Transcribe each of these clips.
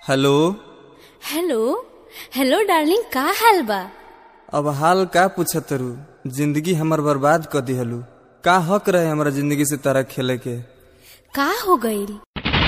Hello hello hello darling, का हाल बा? अब हाल का पूछत रू? जिंदगी हमर बर्बाद कर दिहलू। का हक रहे हमारा जिंदगी से तरह खेले के? का हो गईल?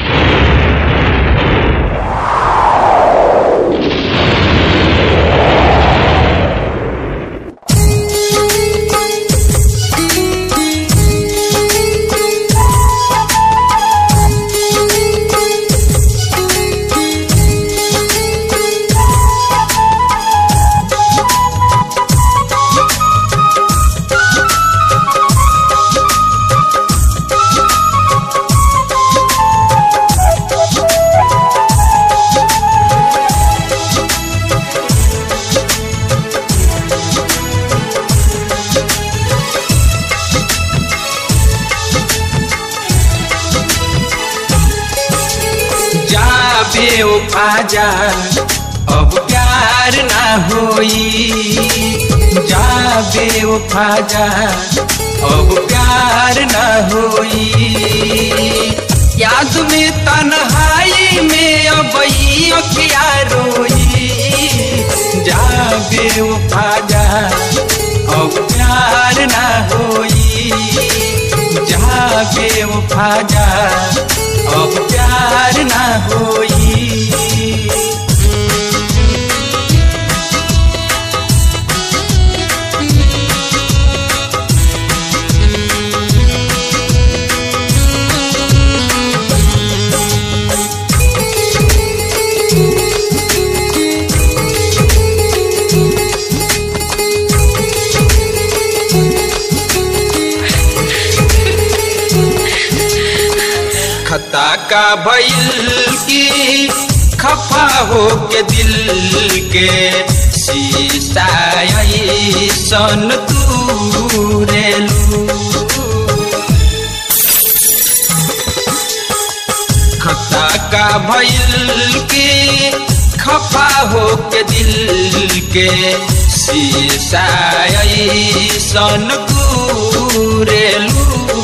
आजा अब प्यार ना होई, जा बेवफा जा अब प्यार ना होई। याद में तन्हाई में अब क्या रोई, जा बेवफा जा अब प्यार ना होई, जा बेवफा जा अब प्यार ना होई। खता का भइल की खफा हो के दिल के शीशा सन तूरेलू। खता का भइल की खफा हो के दिल के शीशा सन तूरेलू।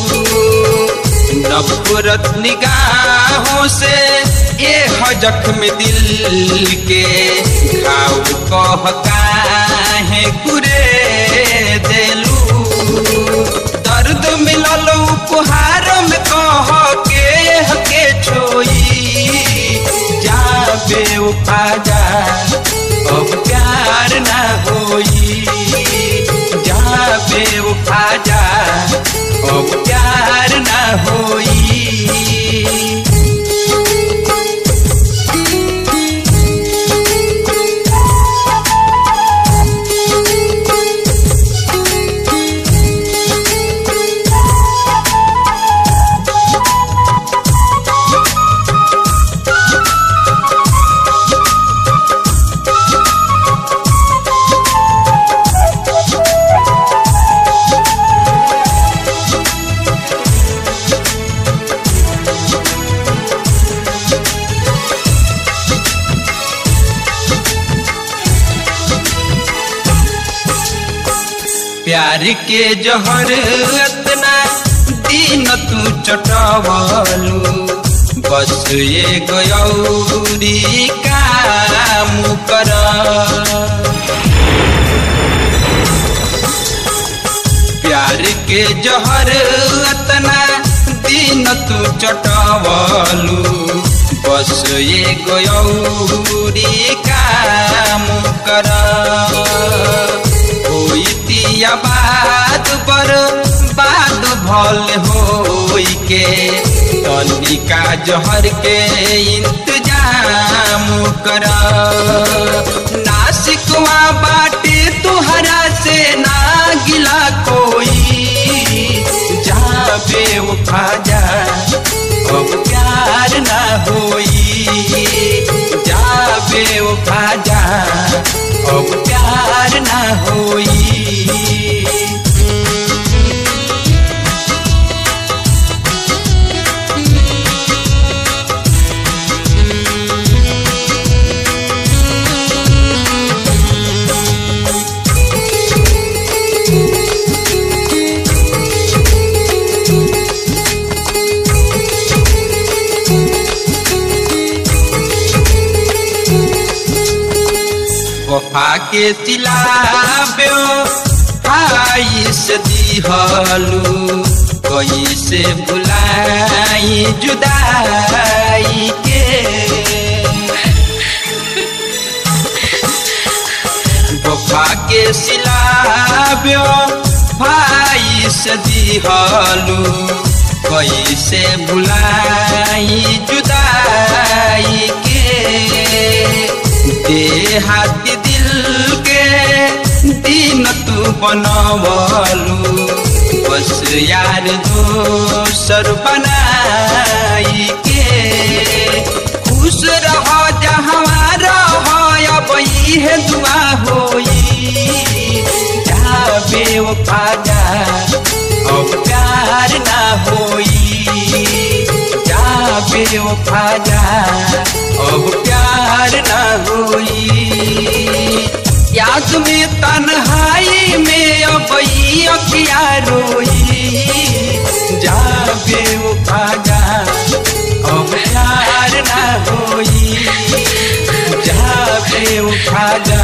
नफरत निगाहों से ये जख्म दिल के घाव कहता है कुरे देलू। दर्द मिलल उपहार में कह के छोई, जा बेवफा जा अब प्यार ना होई, जा बेवफा जा अब प्यार ना होई। प्यार के जहर इतना दिन तू चटवलू, बस ये गयौरी काम कर। प्यार के जहर इतना दिन तू चटवलू, बस ये गयौरी काम कर। बात भल होई के तनिका जहर के इंतजाम कर। नासिकवा बाटे तुहरा से ना गिला कोई, जा बेवफा जा अब प्यार ना होई, जा बेवफा जा अब प्यार ना होई। वफा के तिलाब्यो आइस दिहलू कैसे भुलाई जुदाई के वफा के सिलाब्यो भाई दिहलू कैसे भुलाई जुदाई के देहाती दिल के दिन तू बनवलू बस यार दोसर बनाई के खुश रह जहाँ रह अब इहे दुआ होई जाबे वफा जा अब प्यार ना होई जाबे वफा जा अब प्यार ना होई याद में तन्हाई में अब अखिया रोई जाबे वफा जा अब प्यार ना होई जाबे वफा जा